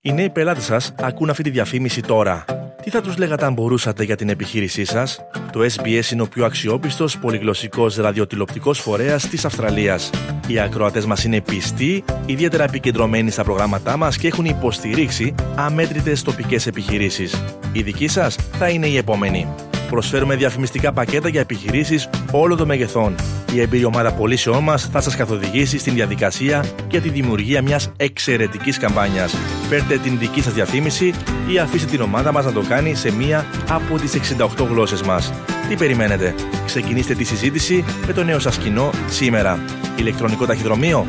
Οι νέοι πελάτες σας ακούν αυτή τη διαφήμιση τώρα. Τι θα τους λέγατε αν μπορούσατε για την επιχείρησή σας? Το SBS είναι ο πιο αξιόπιστος πολυγλωσσικός ραδιοτηλεοπτικός φορέας της Αυστραλίας. Οι ακροατές μας είναι πιστοί, ιδιαίτερα επικεντρωμένοι στα προγράμματά μας και έχουν υποστηρίξει αμέτρητες τοπικές επιχειρήσεις. Η δική σας θα είναι η επόμενη. Προσφέρουμε διαφημιστικά πακέτα για επιχειρήσεις όλων των μεγεθών. Η εμπειρή ομάδα πωλήσεών μας θα σας καθοδηγήσει στην διαδικασία για τη δημιουργία μιας εξαιρετικής καμπάνιας. Φέρτε την δική σας διαφήμιση ή αφήστε την ομάδα μας να το κάνει σε μία από τις 68 γλώσσες μας. Τι περιμένετε? Ξεκινήστε τη συζήτηση με το νέο σας κοινό σήμερα. Ηλεκτρονικό ταχυδρομείο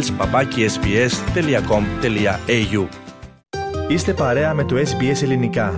sales@sbs.com.au. Είστε παρέα με το SBS Ελληνικά.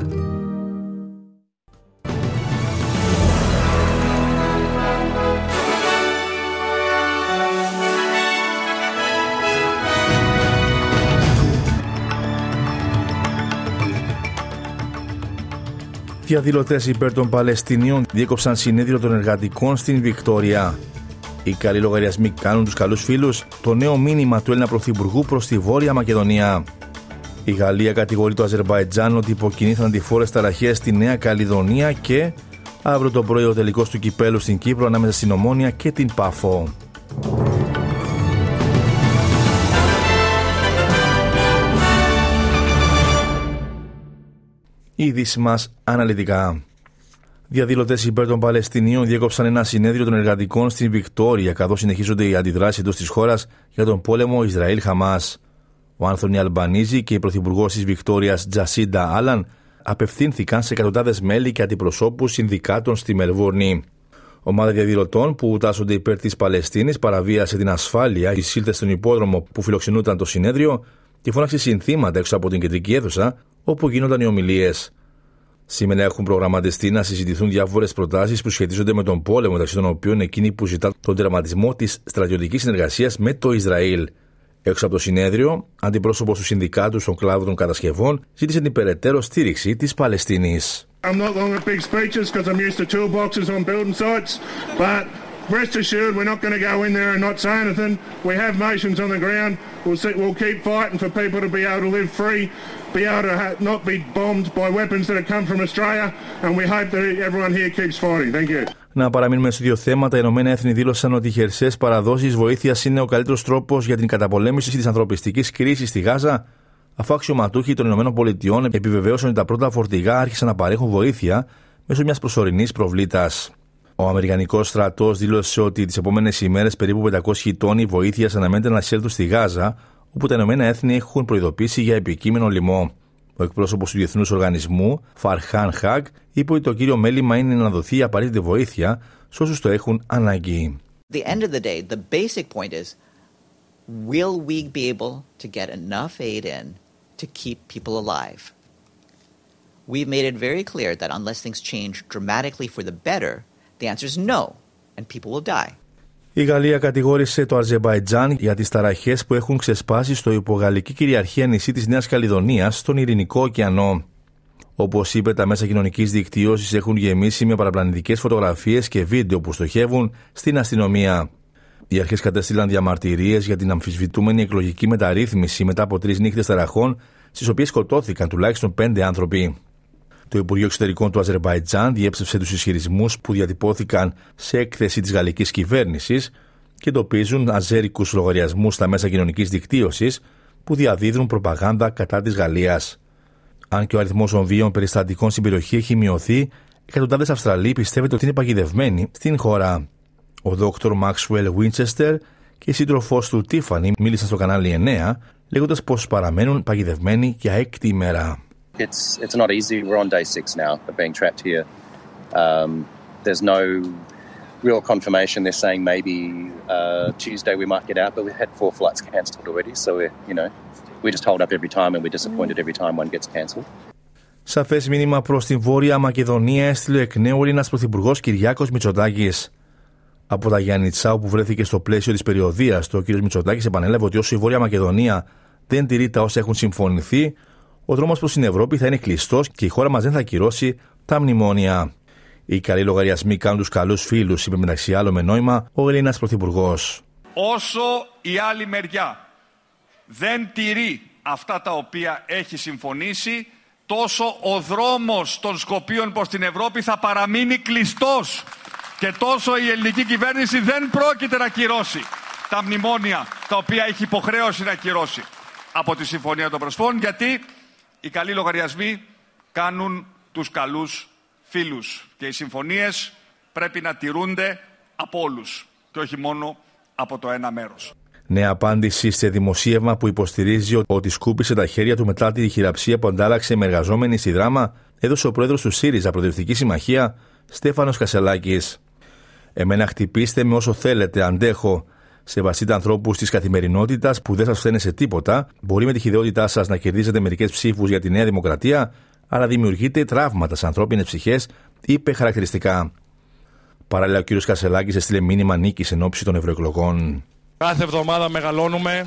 Διαδηλωτές υπέρ των Παλαιστινίων διέκοψαν συνέδριο των εργατικών στην Βικτόρια. Οι καλοί λογαριασμοί κάνουν τους καλούς φίλους, το νέο μήνυμα του Έλληνα Πρωθυπουργού προς τη Βόρεια Μακεδονία. Η Γαλλία κατηγορεί το Αζερμπαϊτζάν ότι υποκινεί θανατηφόρες ταραχές στη Νέα Καλλιδονία και αύριο το πρωί ο τελικός του κυπέλου στην Κύπρο ανάμεσα στην Ομόνοια και την Πάφο. Οι ειδήσεις μας αναλυτικά. Διαδηλωτές υπέρ των Παλαιστινίων διέκοψαν ένα συνέδριο των εργατικών στην Βικτόρια, καθώς συνεχίζονται οι αντιδράσεις εντός της χώρας για τον πόλεμο Ισραήλ-Χαμάς. Ο Άνθονι Αλμπανίζη και η πρωθυπουργός της Βικτόριας Τζασίντα Άλαν απευθύνθηκαν σε εκατοντάδες μέλη και αντιπροσώπους συνδικάτων στη Μελβούρνη. Ομάδα διαδηλωτών που τάσσονται υπέρ της Παλαιστίνης παραβίασε την ασφάλεια, εισήλθε στον υπόδρομο που φιλοξενούταν το συνέδριο και φώναξε συνθήματα έξω από την κεντρική αίθουσα όπου γίνονταν οι ομιλίες. Σήμερα έχουν προγραμματιστεί να συζητηθούν διάφορες προτάσεις που σχετίζονται με τον πόλεμο, μεταξύ των οποίων εκείνη που ζητά τον τερματισμό της στρατιωτικής συνεργασίας με το Ισραήλ. Έξω από το συνέδριο, αντιπρόσωπος του συνδικάτου στον κλάδο των κατασκευών ζήτησε την περαιτέρω στήριξη της Παλαιστίνης. Rest assured, we're not going to go in there and not say anything. We have nations on the ground. We'll keep fighting for people to be able to live free, be able to not be bombed by weapons that have come from Australia, and we hope that everyone here keeps fighting. Thank you. Να παραμείνουμε σε δύο θέματα. Οι Ηνωμένα Έθνη δήλωσαν ότι οι χερσαίες παραδόσεις βοήθειας είναι ο καλύτερος τρόπος για την καταπολέμηση της ανθρωπιστικής κρίσης στη Γάζα, αφού αξιωματούχοι των Ηνωμένων Πολιτειών επιβεβαίωσαν ότι τα πρώτα φορτηγά άρχισαν να παρέχουν βοήθεια μέσω μιας προσωρινής προβλήτας. Ο Αμερικανικός στρατός δήλωσε ότι τις επόμενες ημέρες περίπου 500 τόνοι βοήθειας αναμένεται να εισέλθουν στη Γάζα, όπου τα Ηνωμένα Έθνη έχουν προειδοποιήσει για επικείμενο λοιμό. Ο εκπρόσωπος του Διεθνούς Οργανισμού, Φαρχάν Χακ, είπε ότι το κύριο μέλημα είναι να δοθεί η απαραίτητη βοήθεια σε όσους το έχουν ανάγκη. The end of the day, the basic point is, will we be able to get enough aid in to keep people alive? We've made it very clear that unless things change dramatically for the better, the answer is no, and people will die. Η Γαλλία κατηγόρησε το Αζερμπαϊτζάν για τις ταραχές που έχουν ξεσπάσει στο υπογαλλική κυριαρχία νησί της Νέας Καλλιδονίας στον Ειρηνικό ωκεανό. Όπως είπε, τα μέσα κοινωνικής δικτύωσης έχουν γεμίσει με παραπλανητικές φωτογραφίες και βίντεο που στοχεύουν στην αστυνομία. Οι αρχές κατέστηλαν διαμαρτυρίες για την αμφισβητούμενη εκλογική μεταρρύθμιση μετά από 3 νύχτες ταραχών, στις οποίες σκοτώθηκαν τουλάχιστον 5 άνθρωποι. Το Υπουργείο Εξωτερικών του Αζερμπαϊτζάν διέψευσε τους ισχυρισμούς που διατυπώθηκαν σε έκθεση της γαλλικής κυβέρνησης και εντοπίζουν αζέρικους λογαριασμούς στα μέσα κοινωνικής δικτύωσης που διαδίδουν προπαγάνδα κατά της Γαλλίας. Αν και ο αριθμός των βίων περιστατικών στην περιοχή έχει μειωθεί, εκατοντάδες Αυστραλοί πιστεύετε ότι είναι παγιδευμένοι στην χώρα. Ο Dr. Maxwell Winchester και η σύντροφός του Tiffany μίλησαν στο κανάλι 9, λέγοντας πως παραμένουν παγιδευμένοι για 6η ημέρα. It's not easy. We're on day 6 now of being trapped here. There's no real confirmation. They're saying maybe Tuesday we might get out, but we've had 4 flights cancelled already. So we just hold up every time and we're disappointed every time one gets cancelled. Σαφές μήνυμα προς την Βόρεια Μακεδονία έστειλε εκ νέου ο Έλληνας Πρωθυπουργός Κυριάκος Μητσοτάκης. Από τα Γιάννητσά, όπου βρέθηκε στο πλαίσιο της περιοδίας, το κ. Μητσοτάκης επανέλαβε ότι όσο η Βόρεια Μακεδονία δεν τηρεί τα όσα έχουν συμφωνηθεί, ο δρόμος προς την Ευρώπη θα είναι κλειστός και η χώρα μας δεν θα ακυρώσει τα μνημόνια. Οι καλοί λογαριασμοί κάνουν τους καλούς φίλους, είπε μεταξύ άλλων με νόημα ο Έλληνας Πρωθυπουργός. Όσο η άλλη μεριά δεν τηρεί αυτά τα οποία έχει συμφωνήσει, τόσο ο δρόμος των Σκοπίων προς την Ευρώπη θα παραμείνει κλειστός και τόσο η ελληνική κυβέρνηση δεν πρόκειται να κυρώσει τα μνημόνια τα οποία έχει υποχρέωση να κυρώσει από τη Συμφωνία των Πρεσπών, γιατί οι καλοί λογαριασμοί κάνουν τους καλούς φίλους και οι συμφωνίες πρέπει να τηρούνται από όλους και όχι μόνο από το ένα μέρος. Νέα απάντηση σε δημοσίευμα που υποστηρίζει ότι σκούπισε τα χέρια του μετά τη χειραψία που αντάλλαξε με εργαζόμενοι στη Δράμα, έδωσε ο πρόεδρος του ΣΥΡΙΖΑ Προοδευτική Συμμαχία, Στέφανος Κασσελάκης. «Εμένα χτυπήστε με όσο θέλετε, αντέχω. Σεβαστείτε ανθρώπους της καθημερινότητας που δεν σας φταίνε σε τίποτα. Μπορεί με τη χυδαιότητά σας να κερδίζετε μερικές ψήφους για τη Νέα Δημοκρατία, αλλά δημιουργείτε τραύματα σε ανθρώπινες ψυχές», είπε χαρακτηριστικά. Παράλληλα, ο κ. Κασσελάκης έστειλε μήνυμα νίκης εν ώψη των ευρωεκλογών. Κάθε εβδομάδα μεγαλώνουμε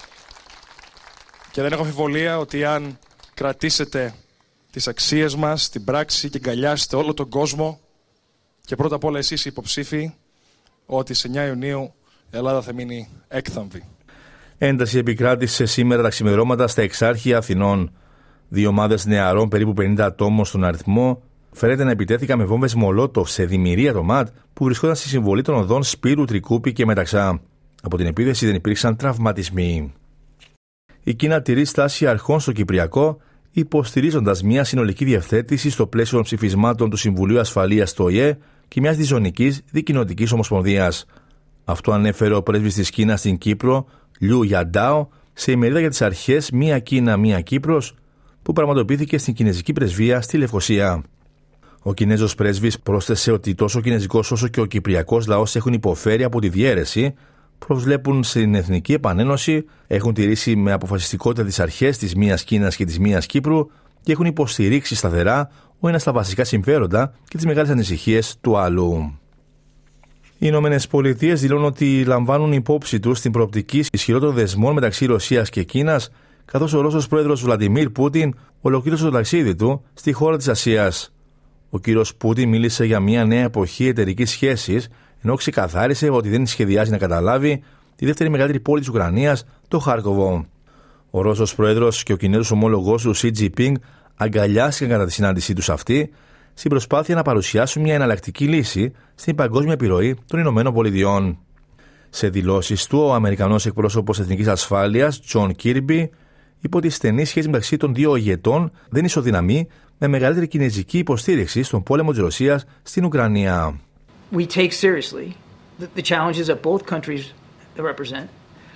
και δεν έχω αμφιβολία ότι αν κρατήσετε τις αξίες μας στην πράξη και αγκαλιάσετε όλο τον κόσμο και πρώτα απ' όλα εσείς οι υποψήφοι, ότι σε 9 Ιουνίου η Ελλάδα θα μείνει έκθαμβη. Ένταση επικράτησε σήμερα τα ξημερώματα στα Εξάρχεια Αθηνών. Δύο ομάδες νεαρών, περίπου 50 ατόμων στον αριθμό, φέρεται να επιτέθηκαν με βόμβες Μολότοφ σε δημιουργία το ΜΑΤ που βρισκόταν στη συμβολή των οδών Σπύρου, Τρικούπη και Μεταξά. Από την επίθεση δεν υπήρξαν τραυματισμοί. Η Κίνα τηρεί στάση αρχών στο Κυπριακό, υποστηρίζοντας μια συνολική διευθέτηση στο πλαίσιο των ψηφισμάτων του Συμβουλίου Ασφαλείας του ΟΗΕ και μιας διζωνικής δικοινοτικής ομοσπονδίας. Αυτό ανέφερε ο πρέσβης της Κίνας στην Κύπρο, Λιου Γιαντάο, σε ημερίδα για τις αρχές «Μία Κίνα, Μία Κύπρος», που πραγματοποιήθηκε στην Κινεζική Πρεσβεία στη Λευκοσία. Ο Κινέζος πρέσβης πρόσθεσε ότι τόσο ο Κινεζικός όσο και ο Κυπριακός λαός έχουν υποφέρει από τη διαίρεση, προσβλέπουν στην Εθνική Επανένωση, έχουν τηρήσει με αποφασιστικότητα τις αρχές της Μίας Κίνας και της Μίας Κύπρου και έχουν υποστηρίξει σταθερά ο ένας τα βασικά συμφέροντα και τις μεγάλες ανησυχίες του άλλου. Οι Ηνωμένες Πολιτείες δηλώνουν ότι λαμβάνουν υπόψη τους την προοπτική ισχυρότερων δεσμών μεταξύ Ρωσίας και Κίνας, καθώς ο Ρώσος πρόεδρος Βλαντιμίρ Πούτιν ολοκλήρωσε το ταξίδι του στη χώρα της Ασίας. Ο κύριος Πούτιν μίλησε για μια νέα εποχή εταιρικής σχέσης, ενώ ξεκαθάρισε ότι δεν σχεδιάζει να καταλάβει τη δεύτερη μεγαλύτερη πόλη της Ουκρανίας, το Χάρκοβο. Ο Ρώσος πρόεδρος και ο Κινέζος ομόλογός του Σι Τζινπίνγκ αγκαλιάστηκαν κατά τη συνάντησή τους αυτή, στην προσπάθεια να παρουσιάσουν μια εναλλακτική λύση στην παγκόσμια επιρροή των Ηνωμένων Πολιτειών. Σε δηλώσεις του, ο Αμερικανός εκπρόσωπος Εθνικής Ασφάλειας, Τζον Κίρμπι, είπε ότι η στενή σχέση μεταξύ των δύο ηγετών δεν ισοδυναμεί με μεγαλύτερη κινεζική υποστήριξη στον πόλεμο της Ρωσίας στην Ουκρανία. We take seriously the challenges that both countries represent,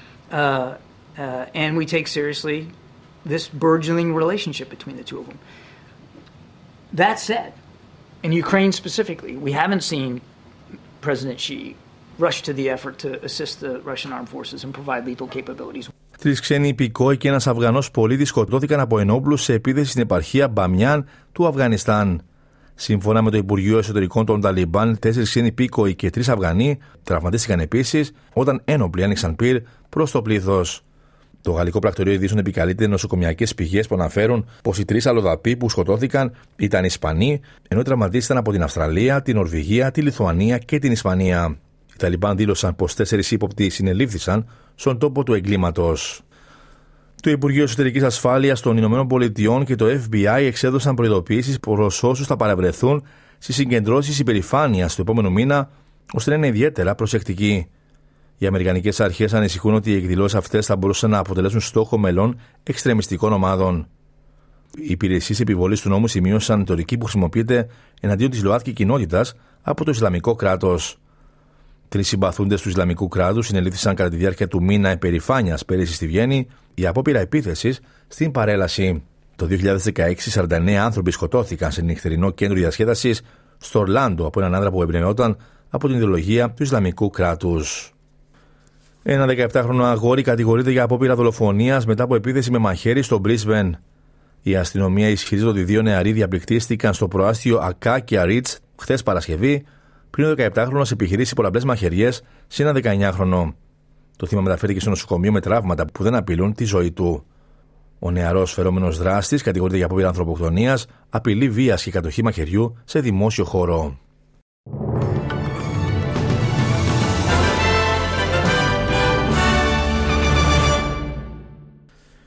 and we take seriously this burgeoning relationship between the two of them. That said, in Ukraine specifically, we haven't seen President Xi rush to the effort to assist the Russian armed forces and provide lethal capabilities. 3 ξένοι υπηκόοι και ένας Αφγανός πολίτης σκοτώθηκαν από ενόπλους σε επίθεση στην επαρχία Μπαμιάν του Αφγανιστάν. Σύμφωνα με το Υπουργείο Εσωτερικών των Ταλιμπάν, 4 ξένοι υπήκοοι και 3 Αφγανοί τραυματίστηκαν επίσης όταν ένοπλοι άνοιξαν πυρ προς το πλήθος. Το Γαλλικό Πρακτορείο Ειδήσεων επικαλείται νοσοκομιακές πηγές που αναφέρουν πως οι 3 αλλοδαποί που σκοτώθηκαν ήταν Ισπανοί, ενώ οι τραυματίστηκαν από την Αυστραλία, την Νορβηγία, τη Λιθουανία και την Ισπανία. Οι Ταλιμπάν δήλωσαν πως 4 ύποπτοι συνελήφθησαν στον τόπο του εγκλήματος. Το Υπουργείο Εσωτερικής Ασφάλειας των Ηνωμένων Πολιτειών και το FBI εξέδωσαν προειδοποιήσεις προς όσους θα παρευρεθούν στις συγκεντρώσεις υπερηφάνειας του επόμενου μήνα, ώστε να είναι ιδιαίτερα προσεκτικοί. Οι αμερικανικές αρχές ανησυχούν ότι οι εκδηλώσεις αυτές θα μπορούσαν να αποτελέσουν στόχο μελών εξτρεμιστικών ομάδων. Οι υπηρεσίες επιβολής του νόμου σημείωσαν ρητορική που χρησιμοποιείται εναντίον της ΛΟΑΤΚΙ κοινότητας από το Ισλαμικό κράτος. 3 συμπαθούντες του Ισλαμικού κράτους συνελήφθησαν κατά τη διάρκεια του μήνα υπερηφάνειας πέρυσι στη Βιέννη για απόπειρα επίθεσης στην παρέλαση. Το 2016, 49 άνθρωποι σκοτώθηκαν σε νυχτερινό κέντρο διασκέδασης στο Ορλάντο από έναν άνδρα που εμπνεόταν από την ιδεολογία του Ισλαμικού κράτους. Ένα 17χρονο αγόρι κατηγορείται για απόπειρα δολοφονίας μετά από επίθεση με μαχαίρι στο Μπρίσμπεν. Η αστυνομία ισχυρίζεται ότι 2 νεαροί διαπληκτίστηκαν στο προάστιο Ακάκια Ρίτς χθες Παρασκευή, πριν ο 17χρονος επιχειρήσει πολλαπλές μαχαιριές σε ένα 19χρονο. Το θύμα μεταφέρθηκε στο νοσοκομείο με τραύματα που δεν απειλούν τη ζωή του. Ο νεαρός φερόμενος δράστης κατηγορείται για απόπειρα ανθρωποκτονίας, απειλή βίας και κατοχή μαχαιριού σε δημόσιο χώρο.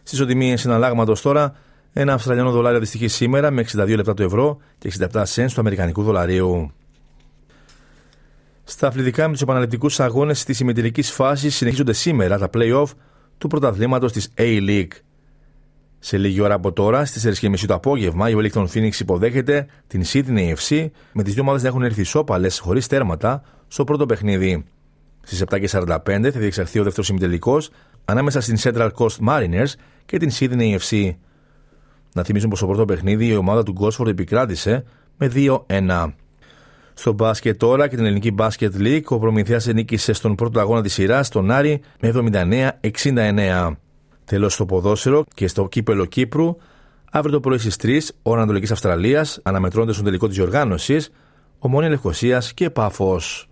Στις οτιμίες συναλλάγματος τώρα, ένα Αυστραλιανό δολάριο αντιστοιχεί σήμερα με 62 λεπτά του ευρώ και 67 cents του αμερικανικού δολαρίου. Στα αθλητικά, με τους επαναληπτικούς αγώνες της ημιτελικής φάσης συνεχίζονται σήμερα τα play-off του πρωταθλήματος της A-League. Σε λίγη ώρα από τώρα, στις 4:30 το απόγευμα, η Wellington Phoenix υποδέχεται την Sydney FC, με τις δύο ομάδες να έχουν έρθει ισόπαλες χωρίς τέρματα στο πρώτο παιχνίδι. Στις 7:45 θα διεξαχθεί ο δεύτερος ημιτελικός ανάμεσα στην Central Coast Mariners και την Sydney FC. Να θυμίσουμε πως στο πρώτο παιχνίδι η ομάδα του Gosford επικράτησε με 2-1. Στο μπάσκετ τώρα και την Ελληνική Μπάσκετ League, ο Προμηθέας νίκησε στον πρώτο αγώνα της σειράς τον Άρη με 79-69. Τέλος στο ποδόσφαιρο και στο κύπελο Κύπρου, αύριο το πρωί στις 3 ώρα Ανατολικής Αυστραλίας αναμετρώνται στον τελικό της διοργάνωσης Ομόνοια Λευκωσίας και Πάφος.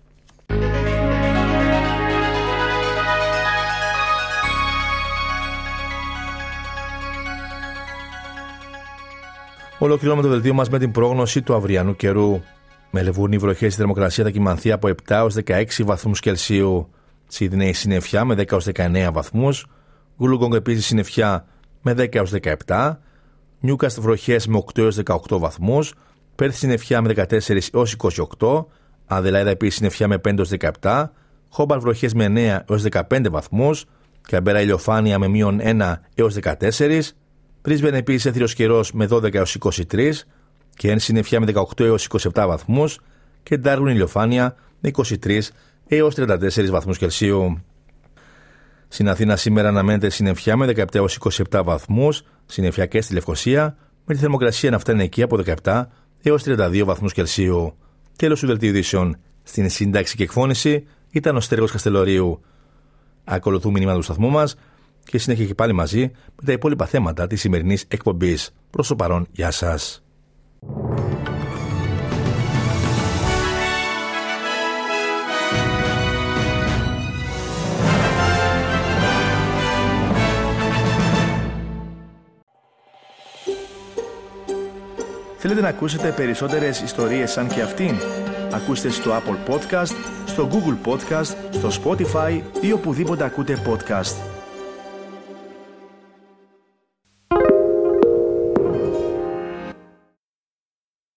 Ολοκληρώνουμε το δελτίο μας με την πρόγνωση του αυριανού καιρού. Με Μελβούρνη, βροχές, η θερμοκρασία θα κοιμανθεί από 7 έως 16 βαθμούς Κελσίου. Σίδνεϊ συννεφιά με 10 έως 19 βαθμούς. Wollongong επίσης συννεφιά με 10 έως 17. Νιούκαστ βροχές με 8 έως 18 βαθμούς. Πέρθ συννεφιά με 14 έως 28. Αδελάιδα επίσης συννεφιά με 5 έως 17. Χόμπαρ βροχές με 9 έως 15 βαθμούς. Καμπέρα ηλιοφάνεια με μείον 1 έως 14. Πρίσμπεν επίσης έθριος καιρός με 12 έως 23. Και εν συννεφιά με 18 έως 27 βαθμούς και Ντάρουιν ηλιοφάνεια με 23 έως 34 βαθμούς Κελσίου. Στην Αθήνα σήμερα αναμένεται συννεφιά με 17 έως 27 βαθμούς, συννεφιά και στη Λευκωσία, με τη θερμοκρασία να φτάνει εκεί από 17 έως 32 βαθμούς Κελσίου. Τέλος του δελτίου ειδήσεων. Στην σύνταξη και εκφώνηση ήταν ο Στέργος Καστελορίου. Ακολουθούν μηνύματα του σταθμού μας και συνέχεια και πάλι μαζί με τα υπόλοιπα θέματα της σημερινής εκπομπής. Προς το παρόν, γεια σας. Θέλετε να ακούσετε περισσότερες ιστορίες σαν και αυτήν? Ακούστε στο Apple Podcast, στο Google Podcast, στο Spotify ή οπουδήποτε ακούτε podcast.